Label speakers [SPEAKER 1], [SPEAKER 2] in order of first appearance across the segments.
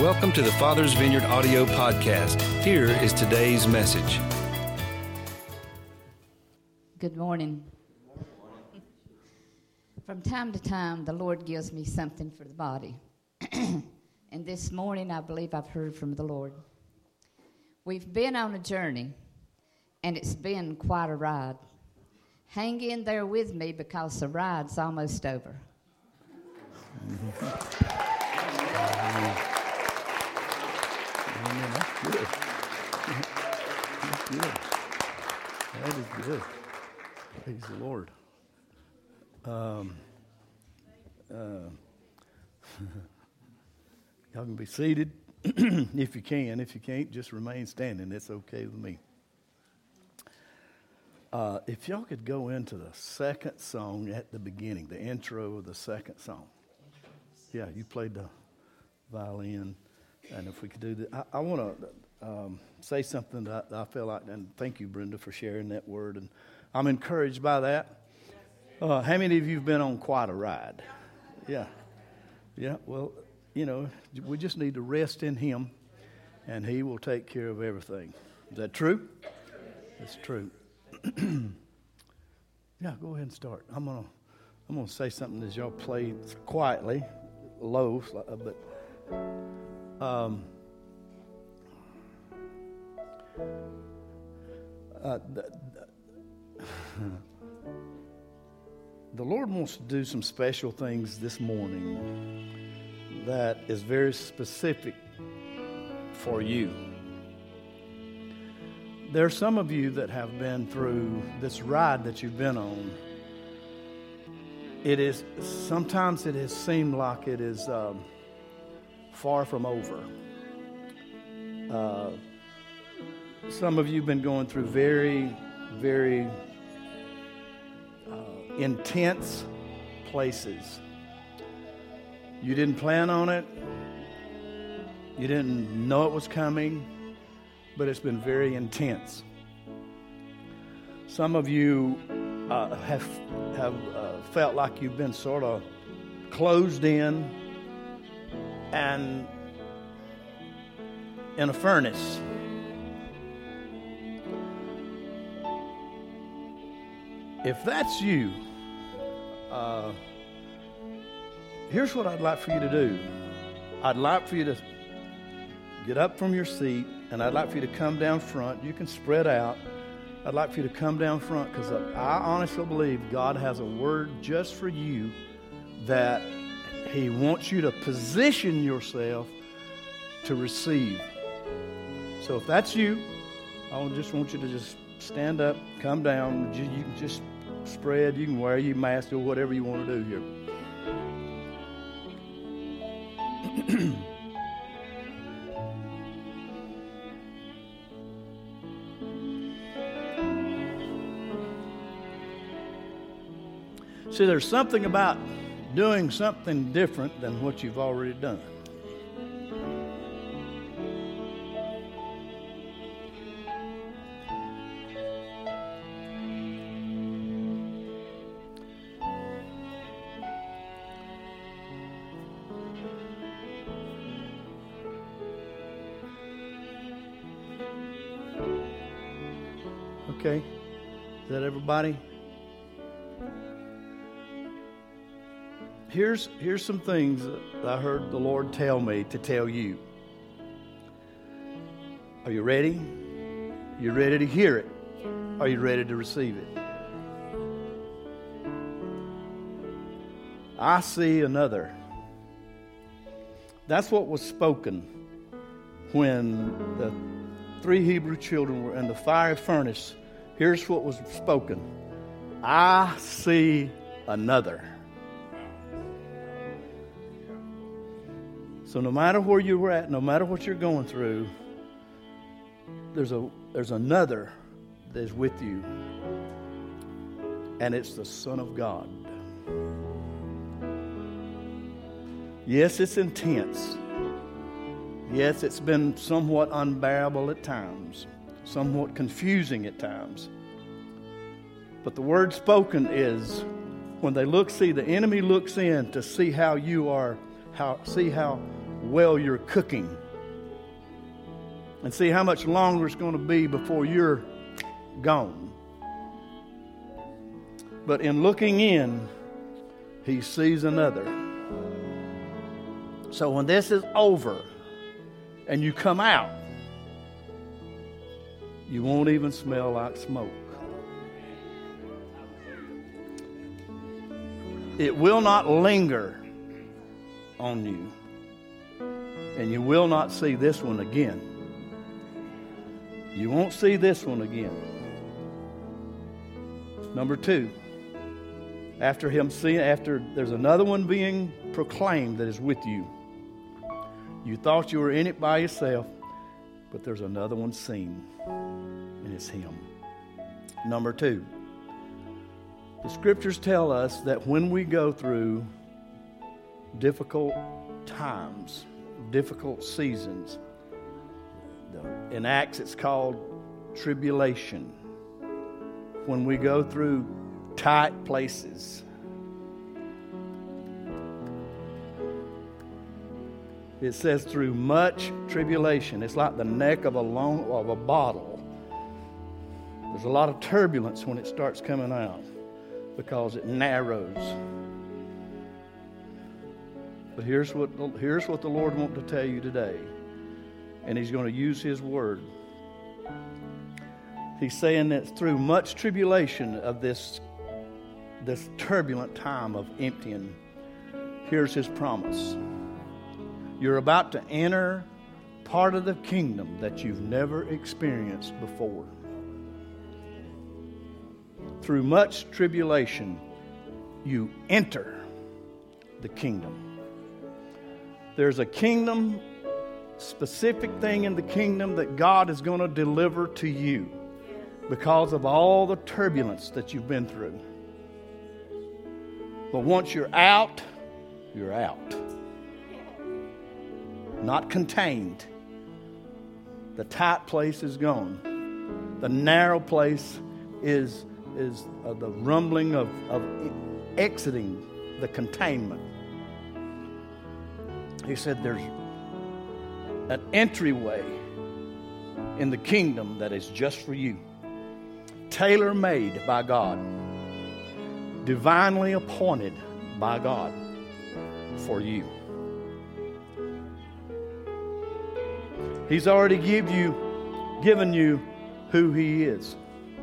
[SPEAKER 1] Welcome to the Father's Vineyard audio podcast. Here is today's message.
[SPEAKER 2] Good morning. From time to time, the Lord gives me something for the body. And this morning, I believe I've heard from the Lord. We've been on a journey, and it's been quite a ride. Hang in there with me because the ride's almost over.
[SPEAKER 3] That's good. That's good. That is good. Praise the Lord. Y'all can be seated if you can. If you can't, just remain standing. It's okay with me. If y'all could go into the second song at the beginning, the intro of the second song. Yeah, you played the violin. And if we could do that, I want to say something that I feel like, and thank you, Brenda, for sharing that word. And I'm encouraged by that. How many of you have been on quite a ride? Yeah. Yeah, well, you know, we just need to rest in Him, and He will take care of everything. Is that true? It's true. Yeah, go ahead and start. I'm gonna say something as y'all play quietly, low, but. The Lord wants to do some special things this morning that is very specific for you. There are some of you that have been through this ride that you've been on. Sometimes it has seemed like it is far from over. Some of you have been going through very, very intense places. You didn't plan on it. You didn't know it was coming, but it's been very intense. Some of you have felt like you've been sort of closed in and in a furnace. If that's you, here's what I'd like for you to do. I'd like for you to get up from your seat, and I'd like for you to come down front. You can spread out. I'd like for you to come down front because I honestly believe God has a word just for you that He wants you to position yourself to receive. So if that's you, I just want you to just stand up, come down. You can just spread. You can wear your mask or whatever you want to do here. See, there's something about doing something different than what you've already done. Okay, is that everybody? Here's some things that I heard the Lord tell me to tell you. Are you ready? You ready to hear it? Are you ready to receive it? I see another. That's what was spoken when the 3 Hebrew children were in the fiery furnace. Here's what was spoken. I see another. So no matter where you were at, no matter what you're going through, there's another that is with you. And it's the Son of God. Yes, it's intense. Yes, it's been somewhat unbearable at times, somewhat confusing at times. But the word spoken is when they the enemy looks in to see how you are, see how well you're cooking. And see how much longer it's going to be before you're gone. But in looking in, he sees another. So when this is over and you come out, you won't even smell like smoke. It will not linger on you. And you will not see this one again. You won't see this one again. Number 2. After there's another one being proclaimed that is with you. You thought you were in it by yourself, but there's another one seen, and it's him. Number 2. The scriptures tell us that when we go through difficult times, difficult seasons, in Acts it's called tribulation. When we go through tight places, it says through much tribulation. It's like the neck of a bottle. There's a lot of turbulence when it starts coming out because it narrows. But here's what the Lord wants to tell you today. And He's going to use His word. He's saying that through much tribulation of this turbulent time of emptying, here's His promise. You're about to enter part of the kingdom that you've never experienced before. Through much tribulation, you enter the kingdom. There's a kingdom, specific thing in the kingdom that God is going to deliver to you because of all the turbulence that you've been through. But once you're out, you're out. Not contained. The tight place is gone. The narrow place is the rumbling of exiting the containment. He said there's an entryway in the kingdom that is just for you. Tailor-made by God. Divinely appointed by God for you. He's already given you who He is.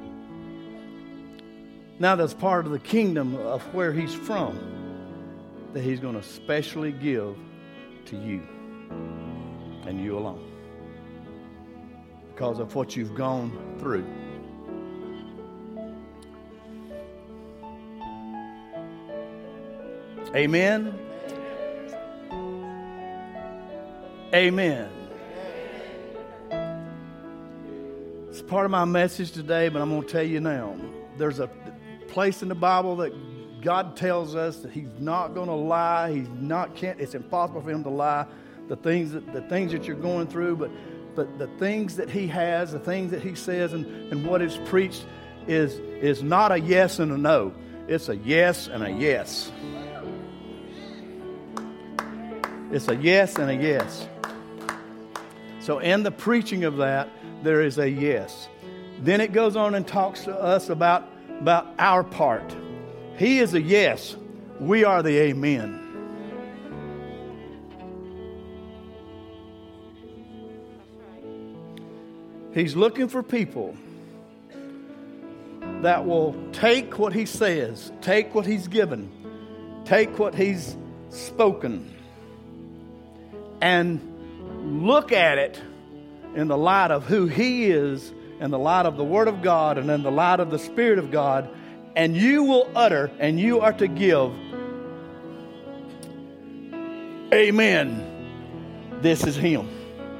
[SPEAKER 3] Now there's part of the kingdom of where He's from that He's going to specially give to you and you alone because of what you've gone through. Amen. Amen. It's part of my message today, but I'm going to tell you now. There's a place in the Bible that God tells us that He's not going to lie. It's impossible for Him to lie. The things that you're going through, but the things that He has, the things that He says, and what is preached is not a yes and a no. It's a yes and a yes. It's a yes and a yes. So in the preaching of that, there is a yes. Then it goes on and talks to us about our part. He is a yes. We are the amen. He's looking for people that will take what He says, take what He's given, take what He's spoken, and look at it in the light of who He is, in the light of the Word of God, and in the light of the Spirit of God, and you will utter, and you are to give, amen, this is Him.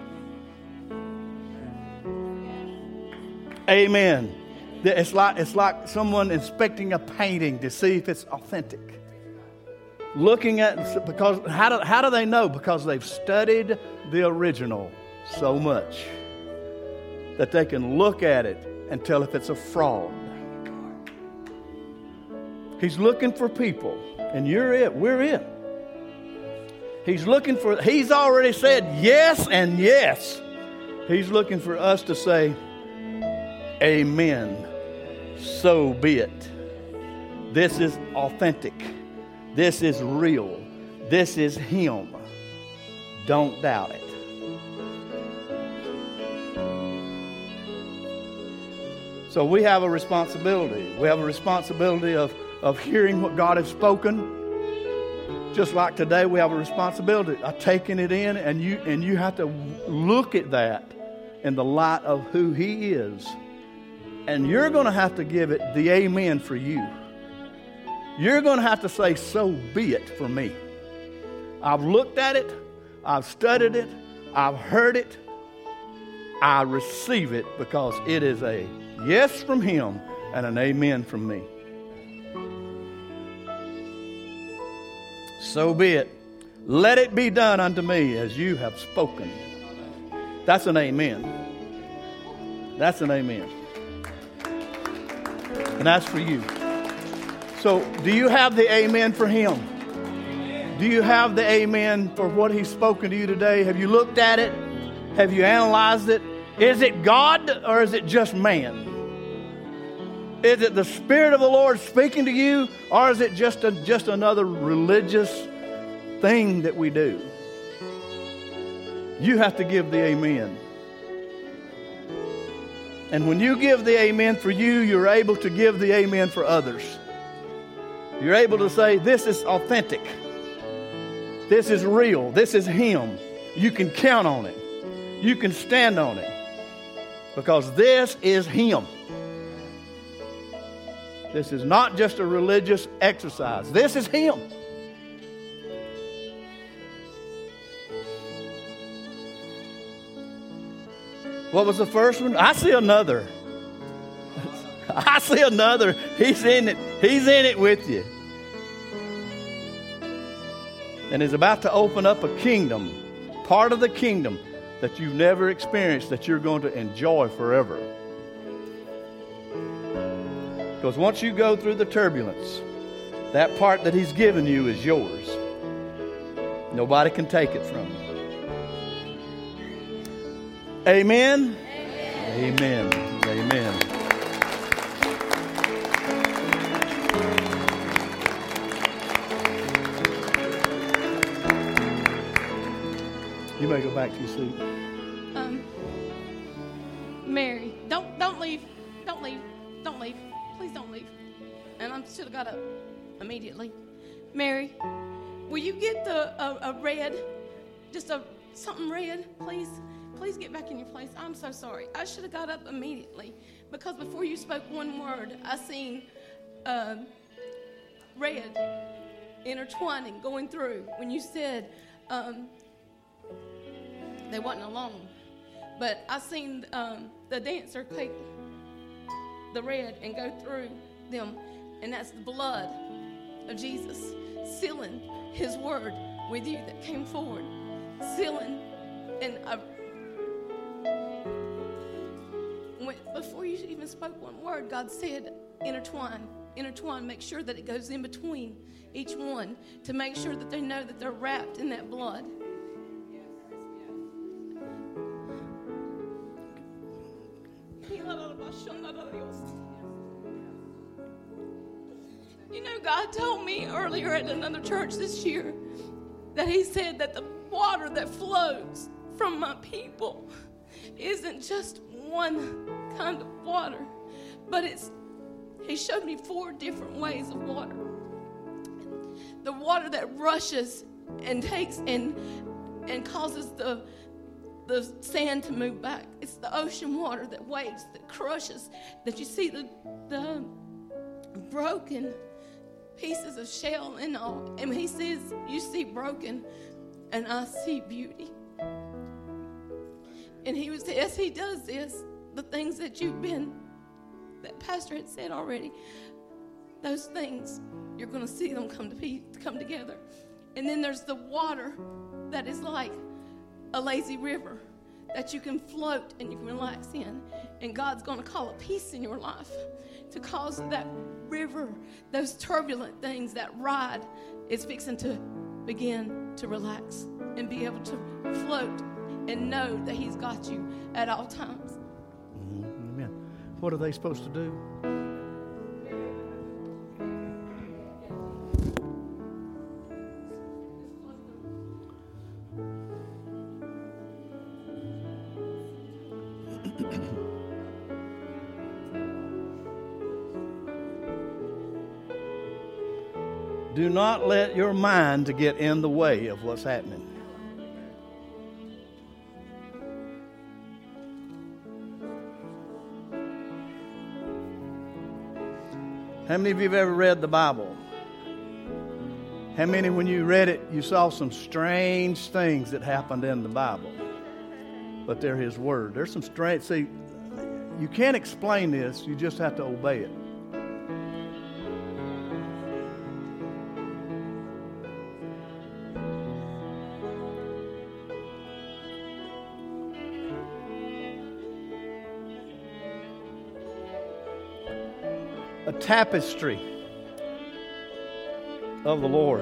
[SPEAKER 3] Amen. It's like someone inspecting a painting to see if it's authentic. Looking at, because how do they know? Because they've studied the original so much that they can look at it and tell if it's a fraud. He's looking for people, and you're it. We're it. He's already said yes and yes. He's looking for us to say, amen. So be it. This is authentic. This is real. This is Him. Don't doubt it. So we have a responsibility. We have a responsibility of hearing what God has spoken. Just like today, we have a responsibility of taking it in, and you have to look at that in the light of who He is. And you're going to have to give it the amen for you. You're going to have to say, so be it for me. I've looked at it. I've studied it. I've heard it. I receive it because it is a yes from Him and an amen from me. So be it. Let it be done unto me as you have spoken. That's an amen. That's an amen. And that's for you. So, do you have the amen for Him? Do you have the amen for what He's spoken to you today? Have you looked at it? Have you analyzed it? Is it God or is it just man? Is it the Spirit of the Lord speaking to you, or is it just another religious thing that we do? You have to give the amen. And when you give the amen for you, you're able to give the amen for others. You're able to say, this is authentic. This is real. This is Him. You can count on it. You can stand on it. Because this is Him. This is not just a religious exercise. This is Him. What was the first one? I see another. I see another. He's in it. He's in it with you. And He's about to open up a kingdom, part of the kingdom that you've never experienced, that you're going to enjoy forever. Because once you go through the turbulence, that part that He's given you is yours. Nobody can take it from you. Amen? Amen. Amen. You may go back to your seat.
[SPEAKER 4] Mary, don't leave. Don't leave. Don't leave. Please don't leave. And I should have got up immediately. Mary, will you get a red, just something red, please? Please get back in your place. I'm so sorry. I should have got up immediately because before you spoke one word, I seen red intertwining, going through. When you said they wasn't alone, but I seen the dancer take the red and go through them, and that's the blood of Jesus, sealing His word with you that came forward, sealing. And before you even spoke one word, God said, intertwine, make sure that it goes in between each one to make sure that they know that they're wrapped in that blood. You know, God told me earlier at another church this year that He said that the water that flows from my people isn't just one kind of water, but He showed me 4 different ways of water. The water that rushes and takes and causes the sand to move back. It's the ocean water that waves, that crushes, that you see the broken pieces of shell and all. And He says, you see broken and I see beauty. And as He does this, the things that that Pastor had said already, those things, you're going to see them come together. And then there's the water that is like a lazy river that you can float and you can relax in. And God's going to call a peace in your life to cause that river, those turbulent things, that ride is fixing to begin to relax and be able to float and know that He's got you at all times.
[SPEAKER 3] Amen. What are they supposed to do? Do not let your mind to get in the way of what's happening. How many of you have ever read the Bible? How many, when you read it, you saw some strange things that happened in the Bible? But they're His Word. There's some strange, see, you can't explain this, you just have to obey it. A tapestry of the Lord.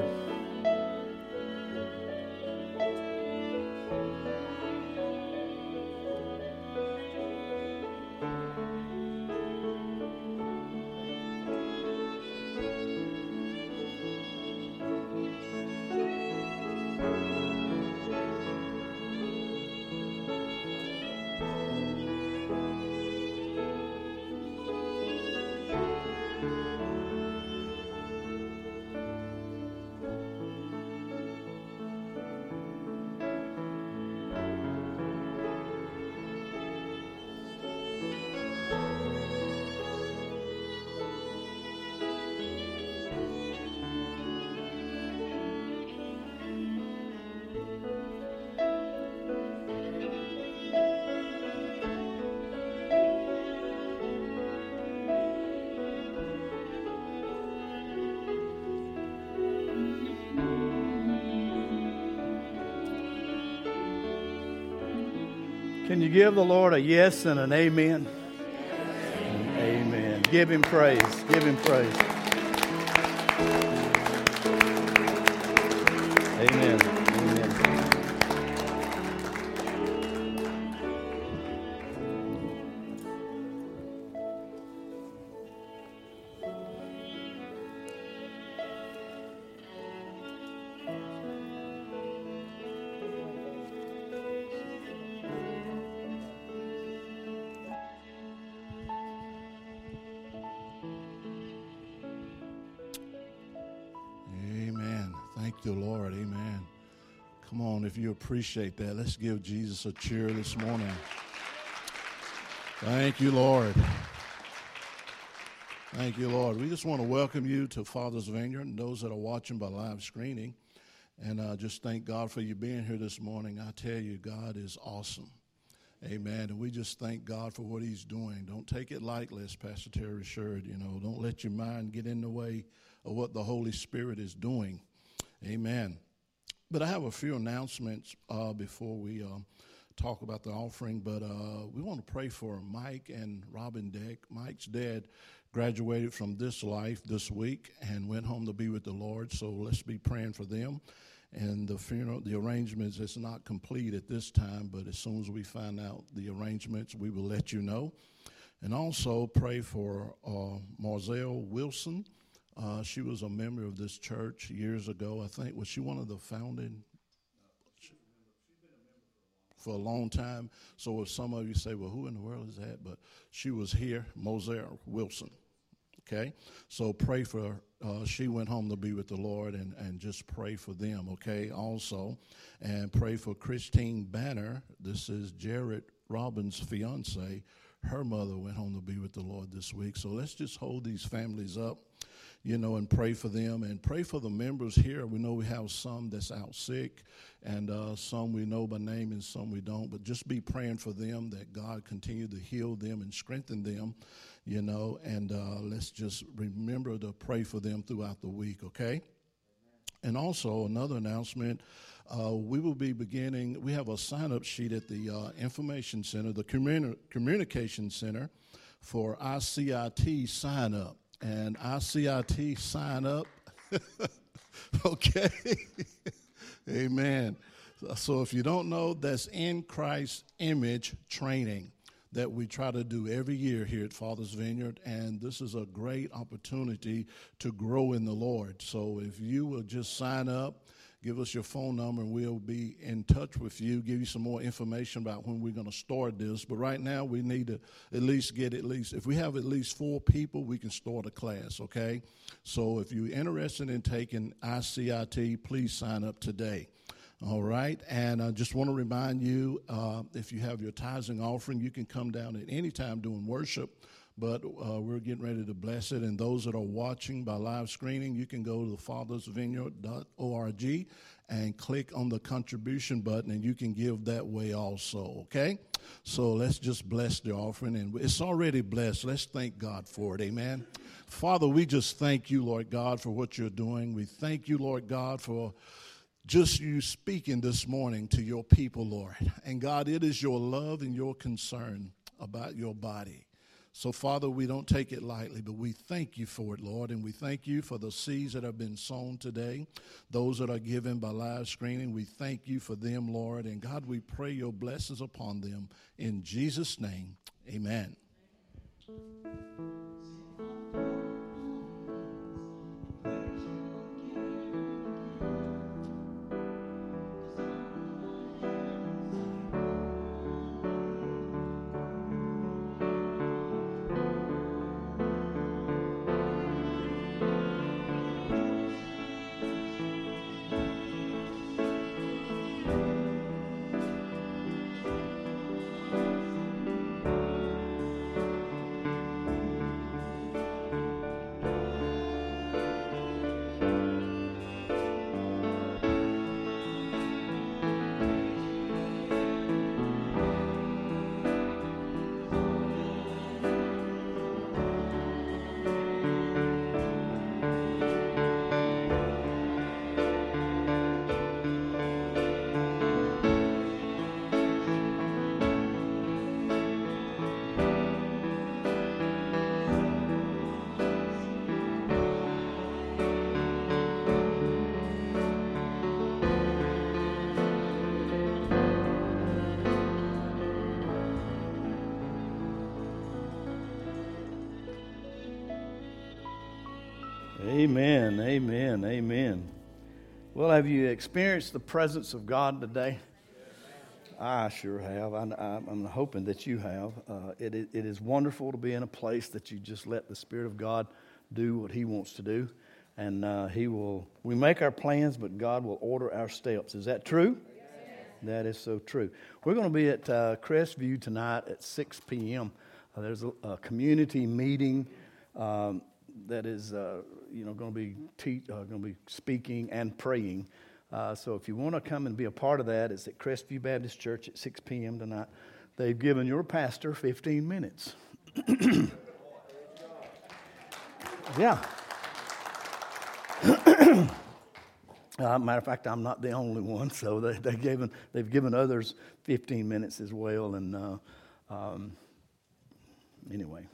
[SPEAKER 3] Can you give the Lord a yes and an amen? Amen. Give Him praise. Give Him praise. Amen. Amen.
[SPEAKER 5] Thank you, Lord. Amen. Come on, if you appreciate that, let's give Jesus a cheer this morning. Thank you, Lord. Thank you, Lord. We just want to welcome you to Father's Vineyard and those that are watching by live screening. And just thank God for you being here this morning. I tell you, God is awesome. Amen. And we just thank God for what He's doing. Don't take it lightly, as Pastor Terry shared. Don't let your mind get in the way of what the Holy Spirit is doing. Amen. But I have a few announcements before we talk about the offering. But we want to pray for Mike and Robin Deck. Mike's dad graduated from this life this week and went home to be with the Lord. So let's be praying for them. And the funeral, the arrangements, it's not complete at this time, but as soon as we find out the arrangements, we will let you know. And also pray for Marzelle Wilson. She was a member of this church years ago. I think, was she one of the founding? She's been a member for a long time. So if some of you say, well, who in the world is that? But she was here, Marzelle Wilson. Okay? So pray for her. She went home to be with the Lord, and just pray for them, okay, also. And pray for Christine Banner. This is Jared Robbins' fiance. Her mother went home to be with the Lord this week. So let's just hold these families up, and pray for them. And pray for the members here. We know we have some that's out sick, and some we know by name and some we don't. But just be praying for them, that God continue to heal them and strengthen them, and let's just remember to pray for them throughout the week, okay? And also another announcement, we will be beginning, we have a sign-up sheet at the Information Center, the Communication Center for ICIT sign-up. And ICIT sign-up, Okay? Amen. So if you don't know, that's In Christ Image Training that we try to do every year here at Father's Vineyard, and this is a great opportunity to grow in the Lord. So if you will just sign up, give us your phone number, and we'll be in touch with you, give you some more information about when we're going to start this. But right now, we need to if we have at least 4 people, we can start a class, okay? So if you're interested in taking ICIT, please sign up today. All right, and I just want to remind you, if you have your tithes and offering, you can come down at any time during worship, but we're getting ready to bless it. And those that are watching by live screening, you can go to thefathersvineyard.org and click on the contribution button, and you can give that way also, okay? So let's just bless the offering, and it's already blessed. Let's thank God for it, amen? Father, we just thank you, Lord God, for what you're doing. We thank you, Lord God, for just you speaking this morning to your people, Lord. And God, it is your love and your concern about your body. So, Father, we don't take it lightly, but we thank you for it, Lord. And we thank you for the seeds that have been sown today, those that are given by live screening. We thank you for them, Lord. And God, we pray your blessings upon them. In Jesus' name, amen.
[SPEAKER 3] Amen, amen, amen. Well, have you experienced the presence of God today? I sure have. I'm hoping that you have. It is wonderful to be in a place that you just let the Spirit of God do what He wants to do. And we make our plans, but God will order our steps. Is that true? Yes. That is so true. We're going to be at Crestview tonight at 6 p.m. There's a community meeting that is going to be speaking and praying. So if you want to come and be a part of that, it's at Crestview Baptist Church at 6 p.m. tonight. They've given your pastor 15 minutes. Yeah. Matter of fact, I'm not the only one, so they've given others 15 minutes as well. And anyway.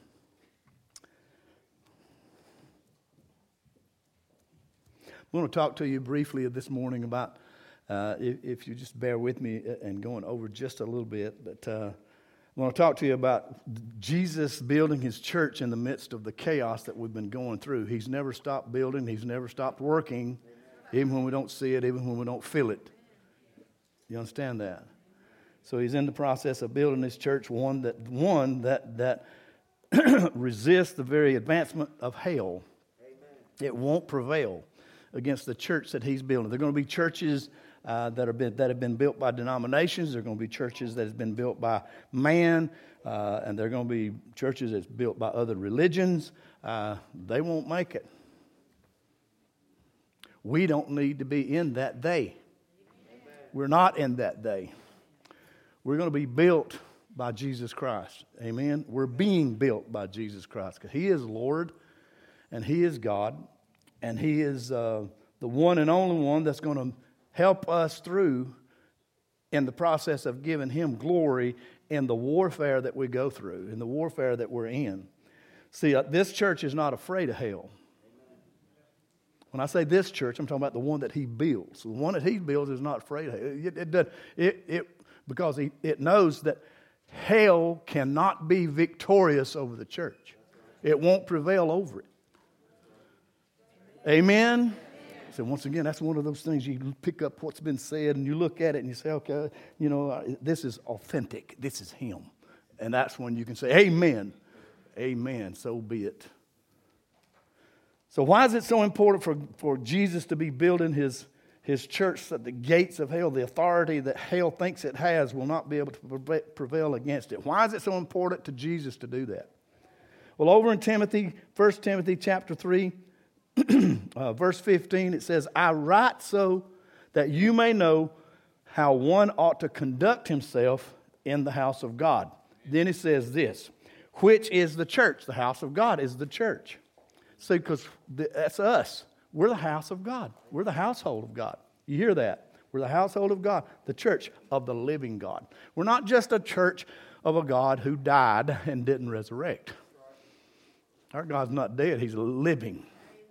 [SPEAKER 3] I'm going to talk to you briefly this morning about, if you just bear with me and going over just a little bit, but I want to talk to you about Jesus building His church in the midst of the chaos that we've been going through. He's never stopped building. He's never stopped working, even when we don't see it, even when we don't feel it. You understand that? So He's in the process of building His church, one that resists the very advancement of hell. It won't prevail against the church that He's building. There are going to be churches that have been built by denominations. There are going to be churches that have been built by man, and there are going to be churches that's built by other religions. They won't make it. We don't need to be in that day. We're not in that day. We're going to be built by Jesus Christ. Amen? We're being built by Jesus Christ because He is Lord and He is God. And He is the one and only one that's going to help us through in the process of giving Him glory in the warfare that we go through, in the warfare that we're in. See, this church is not afraid of hell. When I say this church, I'm talking about the one that he builds. The one that he builds is not afraid of it. Because it knows that hell cannot be victorious over the church. It won't prevail over it. Amen? So once again, that's one of those things you pick up what's been said and you look at it and you say, okay, this is authentic. This is him. And that's when you can say, amen. Amen. So be it. So why is it so important for Jesus to be building his church that the gates of hell, the authority that hell thinks it has, will not be able to prevail against it? Why is it so important to Jesus to do that? Well, over in 1 Timothy chapter 3, verse 15, it says, I write so that you may know how one ought to conduct himself in the house of God. Then it says this, which is the church. The house of God is the church. See, because that's us. We're the house of God. We're the household of God. You hear that? We're the household of God, the church of the living God. We're not just a church of a God who died and didn't resurrect. Our God's not dead. He's living.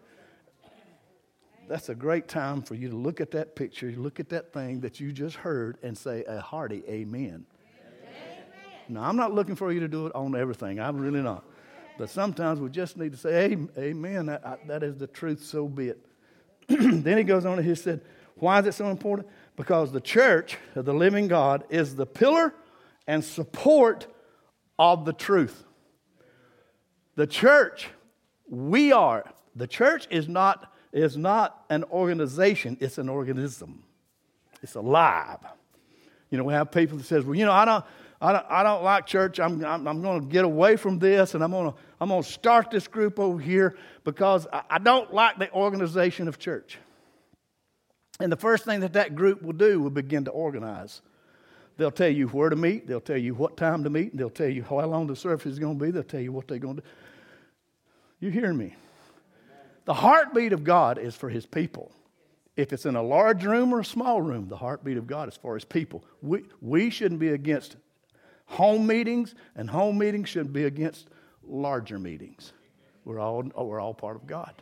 [SPEAKER 3] That's a great time for you to look at that picture, look at that thing that you just heard and say a hearty amen. Now, I'm not looking for you to do it on everything. I'm really not. But sometimes we just need to say, amen, that is the truth, so be it. Then he goes on and he said, why is it so important? Because the church of the living God is the pillar and support of the truth. The church, the church is not an organization, it's an organism. It's alive. We have people that says, well, I don't like church. I'm going to get away from this, and I'm going to start this group over here because I don't like the organization of church. And the first thing that group will do will begin to organize. They'll tell you where to meet. They'll tell you what time to meet. They'll tell you how long the service is going to be. They'll tell you what they're going to do. You hear me? The heartbeat of God is for his people. If it's in a large room or a small room, the heartbeat of God is for his people. We shouldn't be against home meetings, and home meetings shouldn't be against larger meetings. We're all part of God.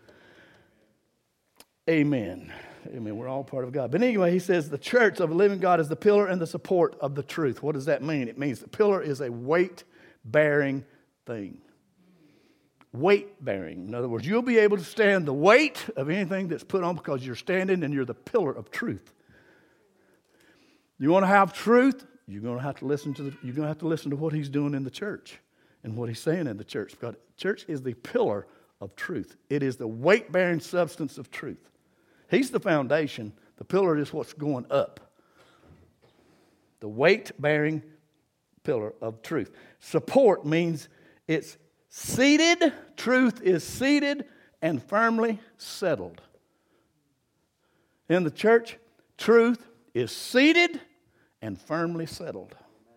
[SPEAKER 3] Amen. Amen. We're all part of God. But anyway, he says the church of the living God is the pillar and the support of the truth. What does that mean? It means the pillar is a weight-bearing thing. Weight-bearing. In other words, you'll be able to stand the weight of anything that's put on because you're standing and you're the pillar of truth. You want to have truth? You're going to have to listen to what he's doing in the church and what he's saying in the church. Because church is the pillar of truth. It is the weight-bearing substance of truth. He's the foundation. The pillar is what's going up. The weight-bearing pillar of truth. Support means it's seated. Truth is seated and firmly settled. In the church, truth is seated and firmly settled.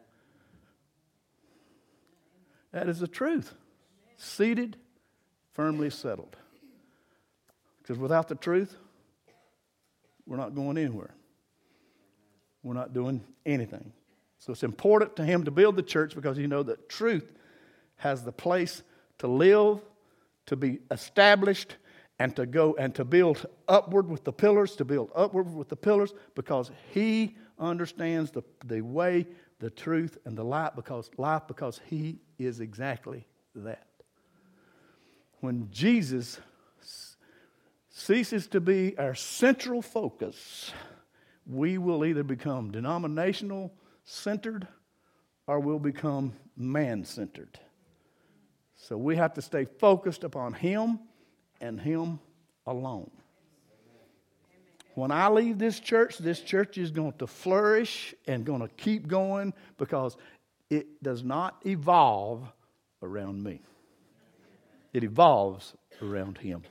[SPEAKER 3] That is the truth. Seated, firmly settled. Because without the truth, we're not going anywhere. We're not doing anything. So it's important to him to build the church because he knows that truth has the place to live, to be established, and to go and to build upward with the pillars, because he understands the way, the truth, and the life because he is exactly that. When Jesus ceases to be our central focus, we will either become denominational centered or we'll become man centered. So we have to stay focused upon him and him alone. When I leave this church is going to flourish and going to keep going because it does not evolve around me. It evolves around him.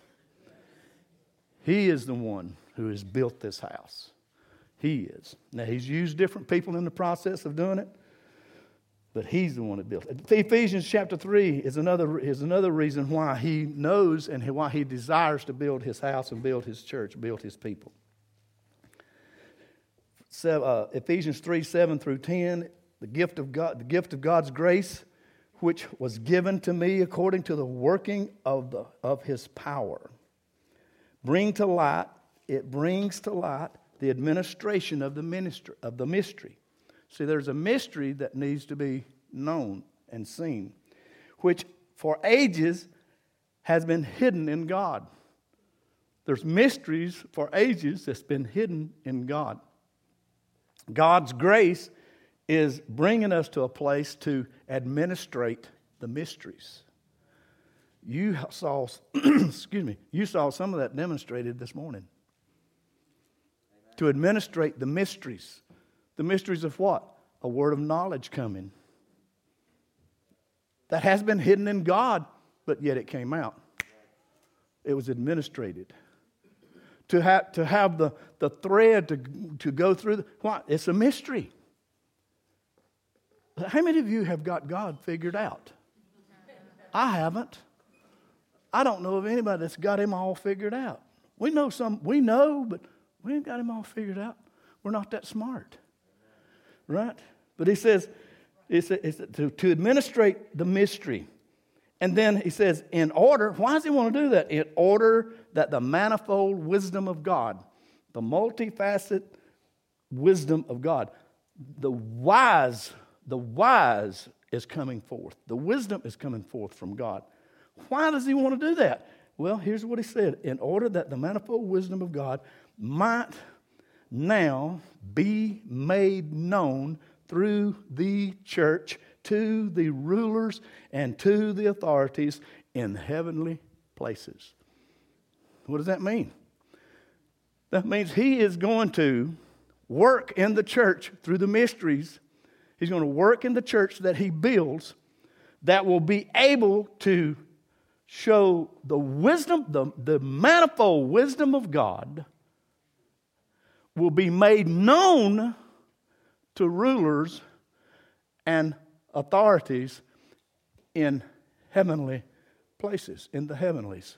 [SPEAKER 3] He is the one who has built this house. He is. Now, he's used different people in the process of doing it, but he's the one that built it. Ephesians chapter 3 is another reason why he knows and why he desires to build his house and build his church, build his people. Ephesians 3, 7 through 10, the gift of God's grace, which was given to me according to the working of his power, bring to light, it brings to light the administration of the mystery. See, there's a mystery that needs to be known and seen, which for ages has been hidden in God. There's mysteries for ages that's been hidden in God. God's grace is bringing us to a place to administrate the mysteries. You saw, you saw some of that demonstrated this morning. To administrate the mysteries. The mysteries of what? A word of knowledge coming. That has been hidden in God, but yet it came out. It was administrated. To have the thread to go through, what? It's a mystery. How many of you have got God figured out? I haven't. I don't know of anybody that's got him all figured out. We know, but we ain't got him all figured out. We're not that smart. Right? But he says, it's to administrate the mystery. And then he says, in order, why does he want to do that? In order that the manifold wisdom of God, the multifaceted wisdom of God, the wise is coming forth. The wisdom is coming forth from God. Why does he want to do that? Well, here's what he said. In order that the manifold wisdom of God might now be made known through the church to the rulers and to the authorities in heavenly places. What does that mean? That means he is going to work in the church through the mysteries. He's going to work in the church that he builds that will be able to show the wisdom, the manifold wisdom of God will be made known to rulers and authorities in heavenly places, in the heavenlies.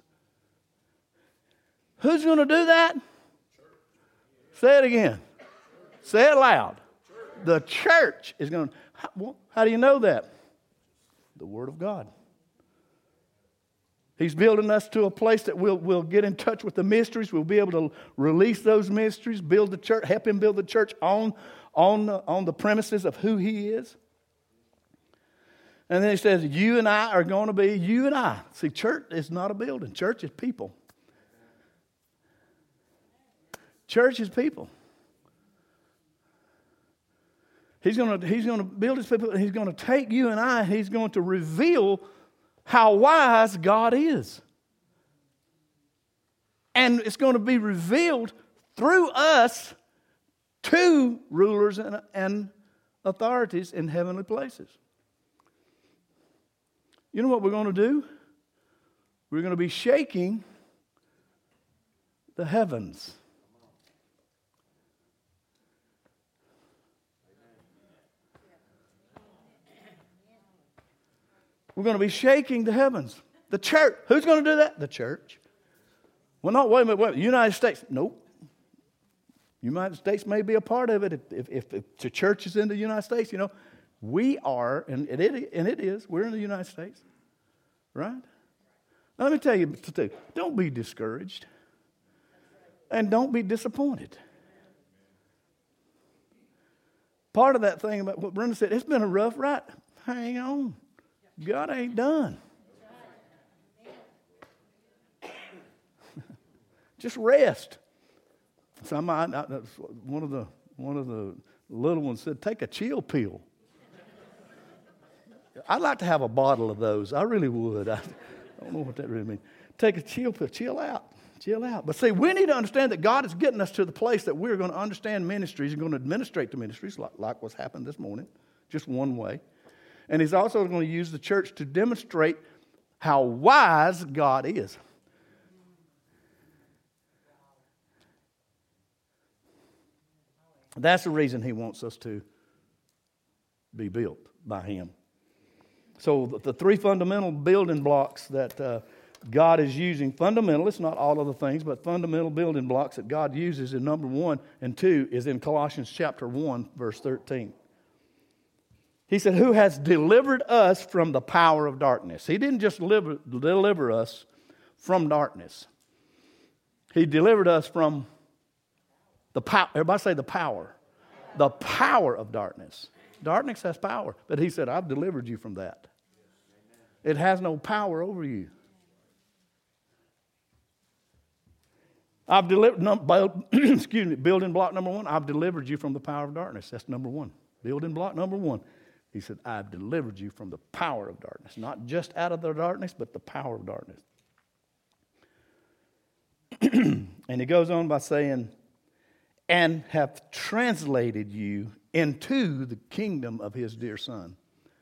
[SPEAKER 3] Who's going to do that? Say it again. Say it loud. The church is going to. How do you know that? The Word of God. He's building us to a place that we'll get in touch with the mysteries. We'll be able to release those mysteries, build the church, help him build the church on the premises of who he is. And then he says, you and I are going to be, you and I. See, church is not a building. Church is people. Church is people. He's going to build his people, and he's going to take you and I, and he's going to reveal how wise God is. And it's going to be revealed through us to rulers and authorities in heavenly places. You know what we're going to do? We're going to be shaking the heavens. We're going to be shaking the heavens. The church. Who's going to do that? The church. Well, no, wait a minute. United States. Nope. United States may be a part of it if the church is in the United States. You know, we are, and it is. We're in the United States, right? Now, let me tell you, don't be discouraged, and don't be disappointed. Part of that thing about what Brenda said, it's been a rough ride. Hang on. God ain't done. Just rest. One of the little ones said, "Take a chill pill." I'd like to have a bottle of those. I really would. I don't know what that really means. Take a chill pill. Chill out. But see, we need to understand that God is getting us to the place that we're going to understand ministries and going to administrate the ministries like what's happened this morning, just one way. And he's also going to use the church to demonstrate how wise God is. That's the reason he wants us to be built by him. So the three fundamental building blocks that God is using, fundamental, it's not all of the things, but fundamental building blocks that God uses in number 1 and 2 is in Colossians chapter 1, verse 13. He said, who has delivered us from the power of darkness. He didn't just deliver us from darkness. He delivered us from the power. Everybody say the power. The power of darkness. Darkness has power. But he said, I've delivered you from that. It has no power over you. I've delivered, building block number 1, I've delivered you from the power of darkness. That's number 1. Building block number 1. He said, I've delivered you from the power of darkness. Not just out of the darkness, but the power of darkness. And he goes on by saying, and have translated you into the kingdom of his dear Son.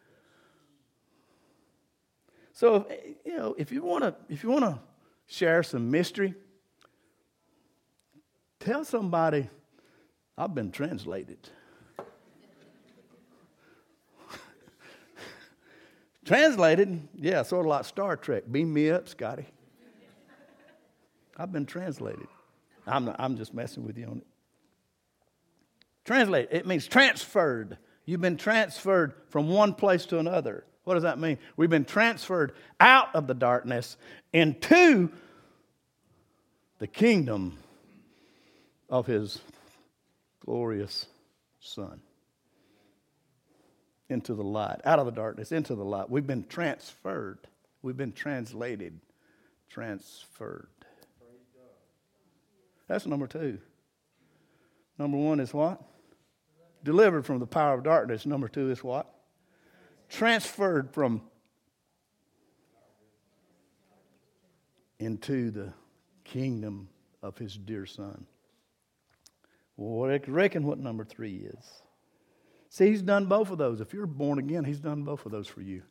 [SPEAKER 3] So, if you want to share some mystery, tell somebody, I've been translated. Translated? Yeah, sort of like Star Trek. Beam me up, Scotty. I've been translated. I'm just messing with you on it. Translated. It means transferred. You've been transferred from one place to another. What does that mean? We've been transferred out of the darkness into the kingdom of his glorious Son. Into the light. Out of the darkness, into the light. We've been transferred. We've been translated. Transferred. That's number 2. Number 1 is what? Delivered from the power of darkness. Number 2 is what? Transferred from into the kingdom of his dear Son. Well, reckon what number 3 is. See, he's done both of those. If you're born again, he's done both of those for you.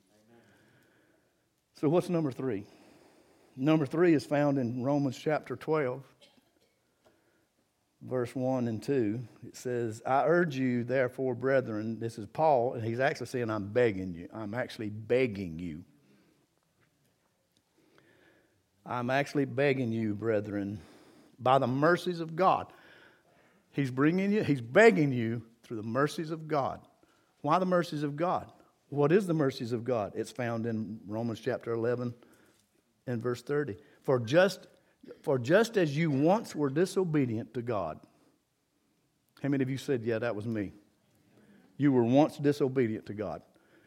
[SPEAKER 3] So what's number 3? Number 3 is found in Romans chapter 12. Verse 1 and 2, it says, I urge you, therefore, brethren, this is Paul, and he's actually saying, I'm begging you. I'm actually begging you. I'm actually begging you, brethren, by the mercies of God. He's begging you through the mercies of God. Why the mercies of God? What is the mercies of God? It's found in Romans chapter 11 and verse 30. For just as you once were disobedient to God. How many of you said, yeah, that was me? You were once disobedient to God.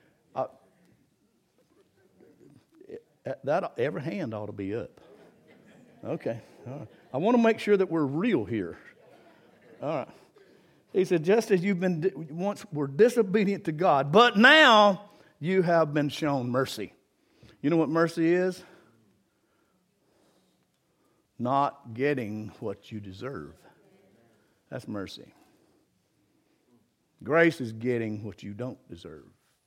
[SPEAKER 3] Every hand ought to be up. Okay. All right. I want to make sure that we're real here. All right. He said, just as you've been once were disobedient to God, but now you have been shown mercy. You know what mercy is? Not getting what you deserve. That's mercy. Grace is getting what you don't deserve.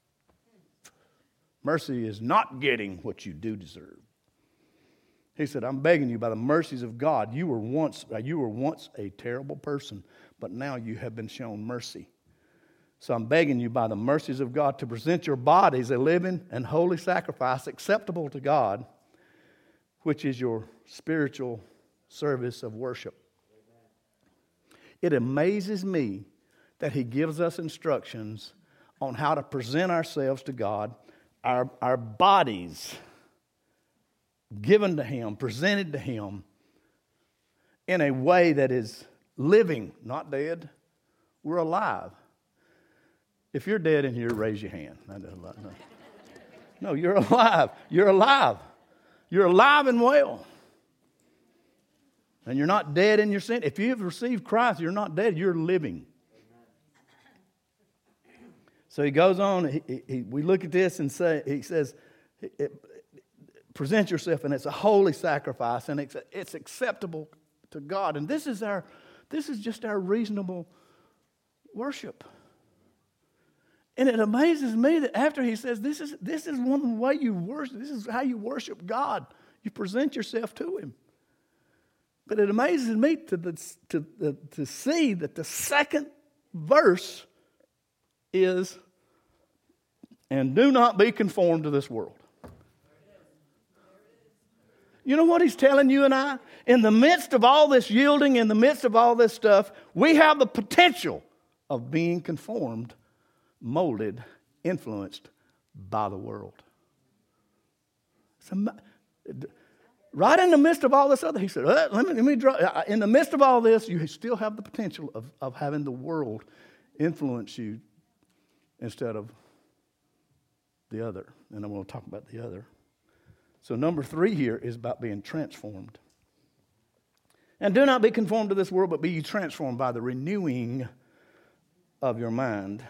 [SPEAKER 3] Mercy is not getting what you do deserve. He said, I'm begging you by the mercies of God. You were once a terrible person, but now you have been shown mercy. So I'm begging you by the mercies of God to present your bodies a living and holy sacrifice acceptable to God, which is your spiritual service of worship. It amazes me that he gives us instructions on how to present ourselves to God, our bodies given to him, presented to him in a way that is living, not dead. We're alive. If you're dead in here, raise your hand. No, you're alive. You're alive. You're alive and well. And you're not dead in your sin. If you've received Christ, you're not dead. You're living. So he goes on. We look at this and he says, present yourself, and it's a holy sacrifice, and it's acceptable to God. And this is just our reasonable worship. And it amazes me that after he says this is one way you worship. This is how you worship God. You present yourself to him. But it amazes me to see that the second verse is, and do not be conformed to this world. You know what he's telling you and I? In the midst of all this yielding, in the midst of all this stuff, we have the potential of being conformed, molded, influenced by the world. right in the midst of all this other, he said, let me draw. In the midst of all this, you still have the potential of having the world influence you instead of the other. And I'm going to talk about the other. So number 3 here is about being transformed. And do not be conformed to this world, but be ye transformed by the renewing of your mind,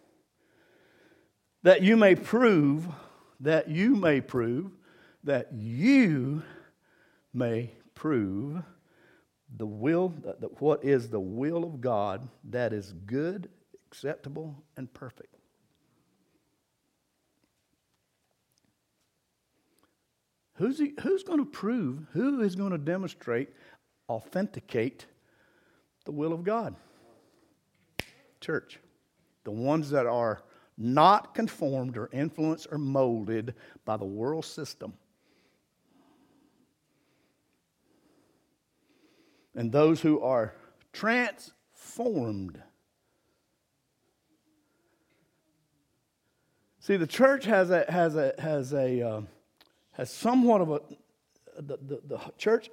[SPEAKER 3] that you may prove the will, what is the will of God that is good, acceptable, and perfect. Who's going to prove, who is going to demonstrate, authenticate the will of God? Church. The ones that are not conformed or influenced or molded by the world system. And those who are transformed. See, the church has somewhat of a the church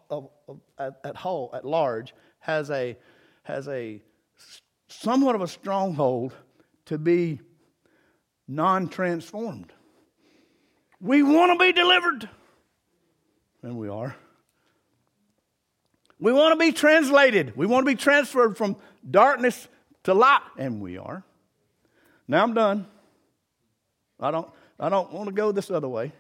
[SPEAKER 3] at large has a somewhat of a stronghold to be non-transformed. We want to be delivered, and we are. We want to be translated. We want to be transferred from darkness to light, and we are. Now I'm done. I don't want to go this other way.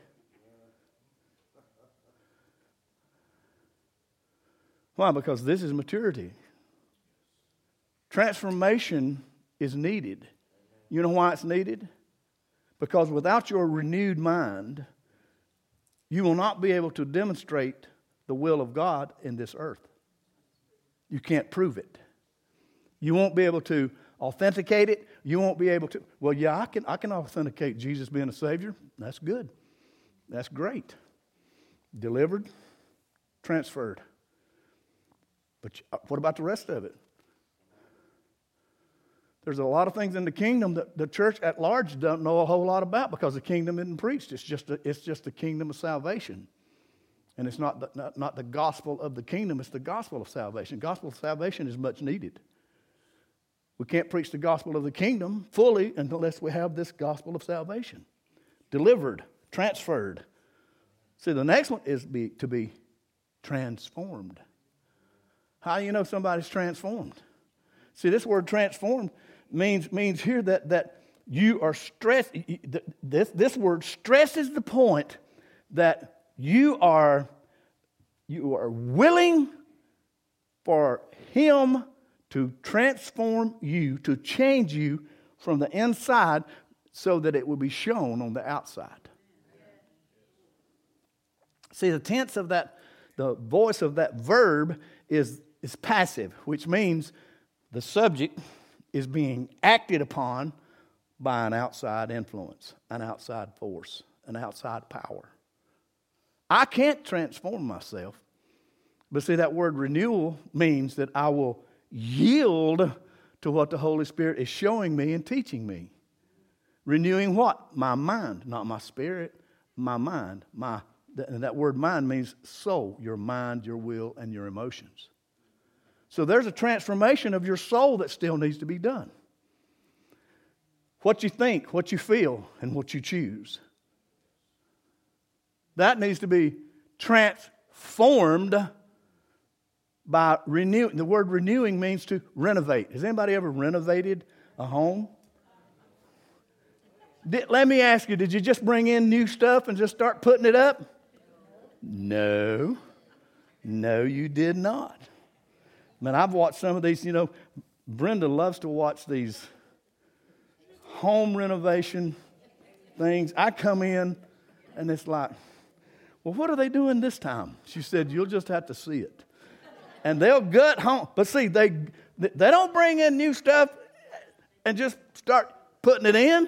[SPEAKER 3] Why? Because this is maturity. Transformation is needed. You know why it's needed? Because without your renewed mind, you will not be able to demonstrate the will of God in this earth. You can't prove it. You won't be able to authenticate it. You won't be able to, well, yeah, I can authenticate Jesus being a Savior. That's good. That's great. Delivered, transferred. But what about the rest of it? There's a lot of things in the kingdom that the church at large don't know a whole lot about because the kingdom isn't preached. It's just the kingdom of salvation. And it's not the gospel of the kingdom, it's the gospel of salvation. Gospel of salvation is much needed. We can't preach the gospel of the kingdom fully unless we have this gospel of salvation. Delivered, transferred. See, the next one is to be transformed. How do you know somebody's transformed? See, this word transformed means here that you are stressed. This word stresses the point that you are willing for Him to transform you, to change you from the inside so that it will be shown on the outside. See, the tense of that, the voice of that verb is passive, which means the subject is being acted upon by an outside influence, an outside force, an outside power. I can't transform myself. But see, that word renewal means that I will yield to what the Holy Spirit is showing me and teaching me. Renewing what? My mind, not my spirit, my mind. And that word mind means soul, your mind, your will, and your emotions. So there's a transformation of your soul that still needs to be done. What you think, what you feel, and what you choose. That needs to be transformed by renewing. The word renewing means to renovate. Has anybody ever renovated a home? Let me ask you, did you just bring in new stuff and just start putting it up? No. No, you did not. Man, I've watched some of these, Brenda loves to watch these home renovation things. I come in and it's like, well, what are they doing this time? She said, you'll just have to see it. And they'll gut home. But see, they don't bring in new stuff and just start putting it in.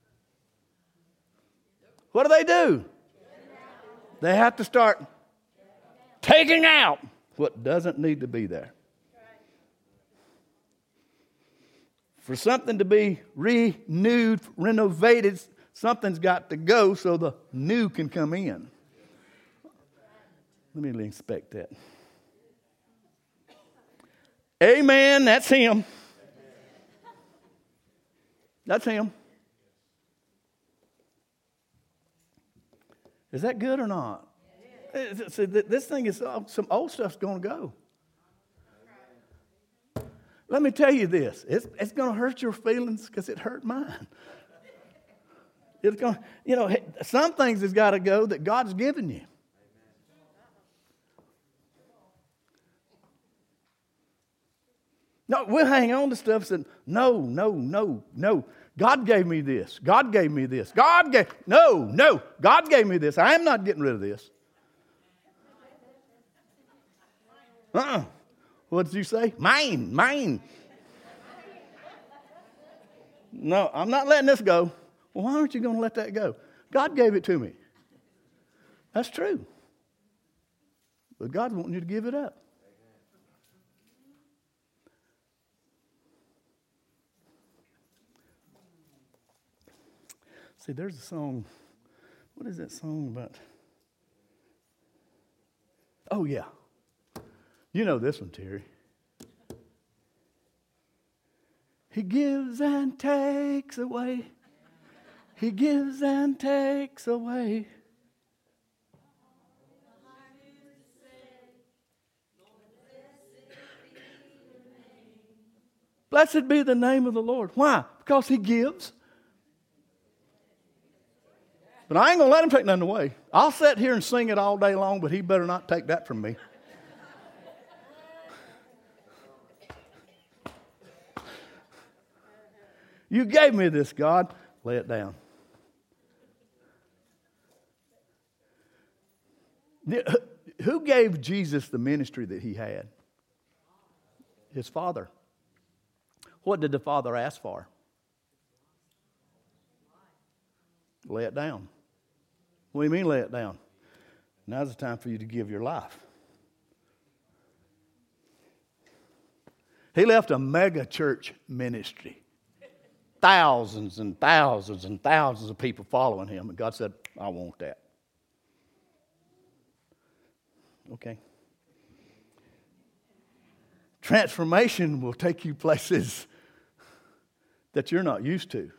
[SPEAKER 3] What do? They have to start taking out what doesn't need to be there. For something to be renewed, renovated, something's got to go so the new can come in. Let me inspect that. Amen. That's him. That's him. Is that good or not? See, this thing is, some old stuff's going to go. Let me tell you this. It's going to hurt your feelings because it hurt mine. It's going, some things has got to go that God's given you. No, we'll hang on to stuff and say, no. God gave me this. God gave me this. God gave me this. I am not getting rid of this. What did you say? Mine. No, I'm not letting this go. Well, why aren't you going to let that go? God gave it to me. That's true. But God's wanting you to give it up. See, there's a song. What is that song about? Oh, yeah. You know this one, Terry. He gives and takes away. He gives and takes away. Blessed be the name of the Lord. Why? Because he gives. But I ain't going to let him take nothing away. I'll sit here and sing it all day long, but he better not take that from me. You gave me this, God. Lay it down. Who gave Jesus the ministry that he had? His Father. What did the Father ask for? Lay it down. What do you mean lay it down? Now's the time for you to give your life. He left a mega church ministry. Thousands and thousands and thousands of people following him. And God said, I want that. Okay. Transformation will take you places that you're not used to.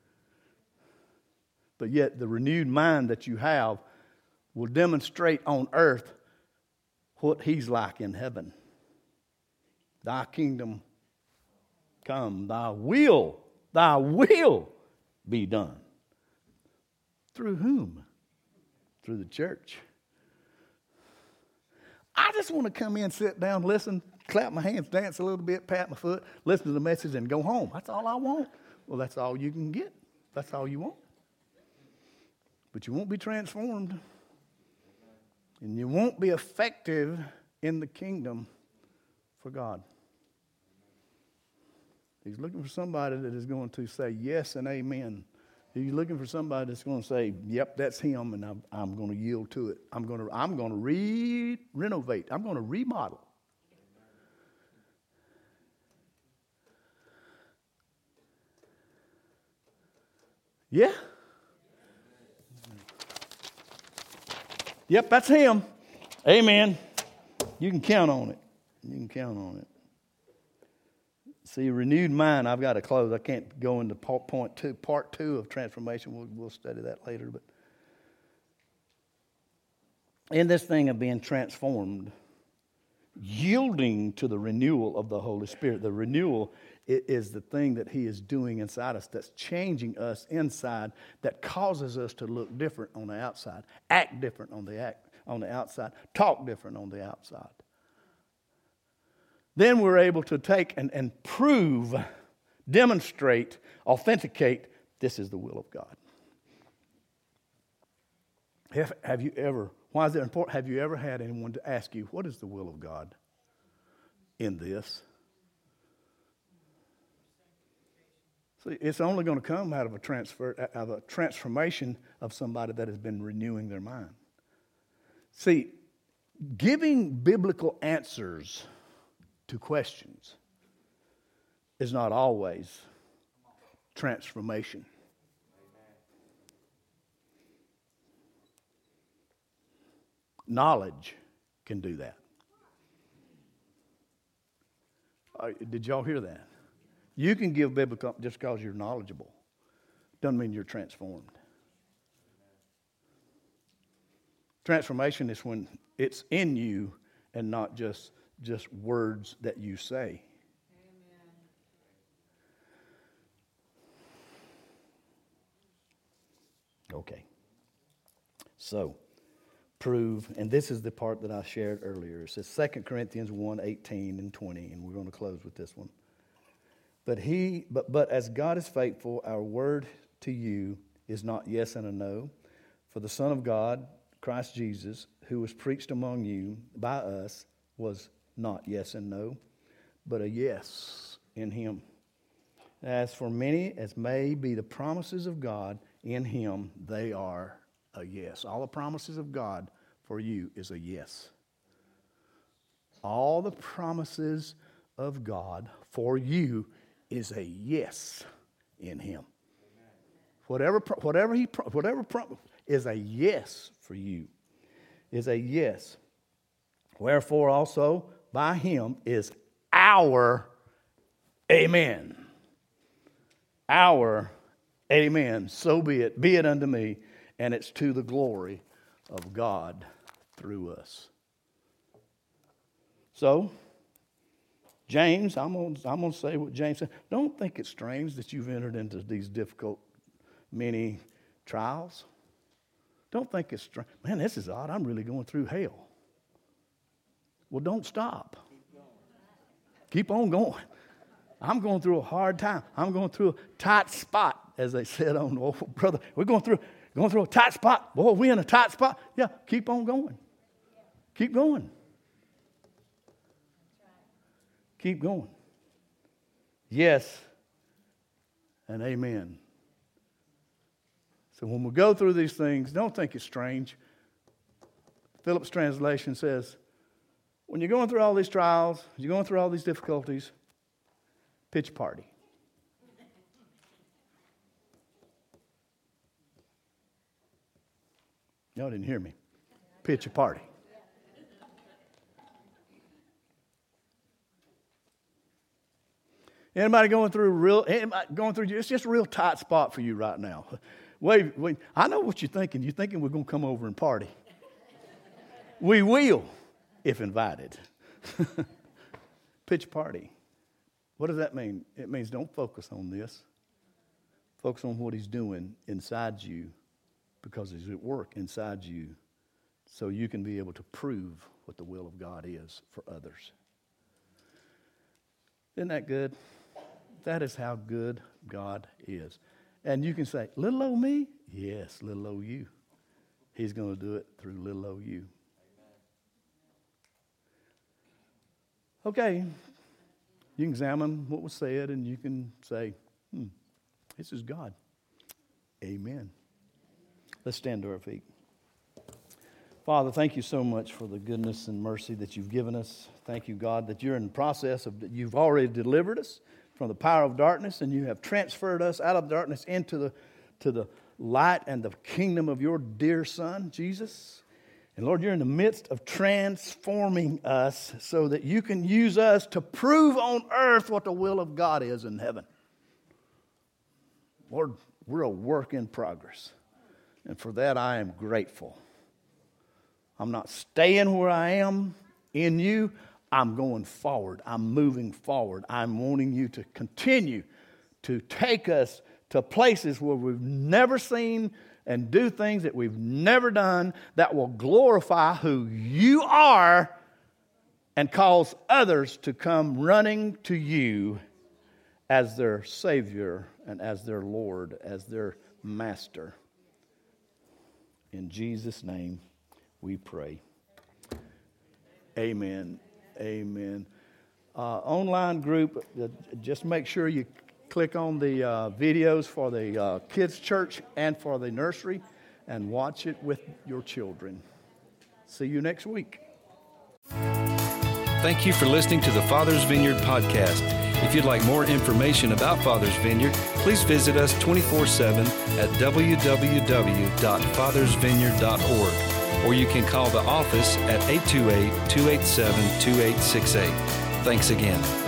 [SPEAKER 3] But yet the renewed mind that you have will demonstrate on earth what he's like in heaven. Thy kingdom come, thy will be done. Through whom? Through the church. I just want to come in, sit down, listen, clap my hands, dance a little bit, pat my foot, listen to the message, and go home. That's all I want. Well, that's all you can get. That's all you want. But you won't be transformed. And you won't be effective in the kingdom for God. He's looking for somebody that is going to say yes and amen. He's looking for somebody that's going to say, yep, that's him, and I'm going to yield to it. I'm going to renovate. I'm going to remodel. Yeah? Yep, that's him. Amen. You can count on it. You can count on it. See, renewed mind, I've got to close. I can't go into part two of transformation. We'll study that later. But in this thing of being transformed, yielding to the renewal of the Holy Spirit. The renewal is the thing that he is doing inside us that's changing us inside, that causes us to look different on the outside, act different on the outside, talk different on the outside. Then we're able to take and prove, demonstrate, authenticate, this is the will of God. Have you ever, why is it important? Have you ever had anyone to ask you, what is the will of God in this? See, it's only going to come out of a transformation of somebody that has been renewing their mind. See, giving biblical answers to questions is not always transformation. Knowledge can do that. Did y'all hear that? You can give biblical just because you're knowledgeable. Doesn't mean you're transformed. Transformation is when it's in you and not just words that you say. Okay. So, prove, and this is the part that I shared earlier. It says 2 Corinthians 1:18 and 20, and we're going to close with this one. But as God is faithful, our word to you is not yes and a no. For the Son of God, Christ Jesus, who was preached among you by us, was not yes and no, but a yes in him. As for many as may be the promises of God in him, they are a yes. All the promises of God for you is a yes. All the promises of God for you is a yes in him. Whatever is a yes for you is a yes. Wherefore also by him is our amen. Our amen. So be it unto me, and it's to the glory of God through us. So, James, I'm going to say what James said. Don't think it's strange that you've entered into these difficult many trials. Don't think it's strange. Man, this is odd. I'm really going through hell. Well, don't stop. Keep on going. I'm going through a hard time. I'm going through a tight spot, as they said on the old brother. We're going through a tight spot. Boy, we're in a tight spot. Yeah, keep on going. Keep going. Keep going. Yes and amen. So when we go through these things, don't think it's strange. Phillips' translation says, when you're going through all these trials, you're going through all these difficulties, pitch a party. Y'all didn't hear me. Pitch a party. Anybody going through it's just a real tight spot for you right now. Wait, I know what you're thinking. You're thinking we're going to come over and party. We will, if invited. Pitch a party. What does that mean? It means don't focus on this. Focus on what he's doing inside you, because he's at work inside you, so you can be able to prove what the will of God is for others. Isn't that good? That is how good God is. And you can say, little old me? Yes, little old you. He's going to do it through little old you. Okay. You can examine what was said and you can say, this is God. Amen. Let's stand to our feet. Father, thank you so much for the goodness and mercy that you've given us. Thank you, God, that you're in the process of, you've already delivered us from the power of darkness, and you have transferred us out of darkness into the light and the kingdom of your dear Son, Jesus. And Lord, you're in the midst of transforming us so that you can use us to prove on earth what the will of God is in heaven. Lord, we're a work in progress. And for that, I am grateful. I'm not staying where I am in you. I'm going forward. I'm moving forward. I'm wanting you to continue to take us to places where we've never seen and do things that we've never done that will glorify who you are and cause others to come running to you as their Savior and as their Lord, as their Master. In Jesus' name we pray. Amen. Amen. Online group, just make sure you click on the videos for the kids' church and for the nursery and watch it with your children. See you next week.
[SPEAKER 1] Thank you for listening to the Father's Vineyard podcast. If you'd like more information about Father's Vineyard, please visit us 24/7 at www.fathersvineyard.org. or you can call the office at 828-287-2868. Thanks again.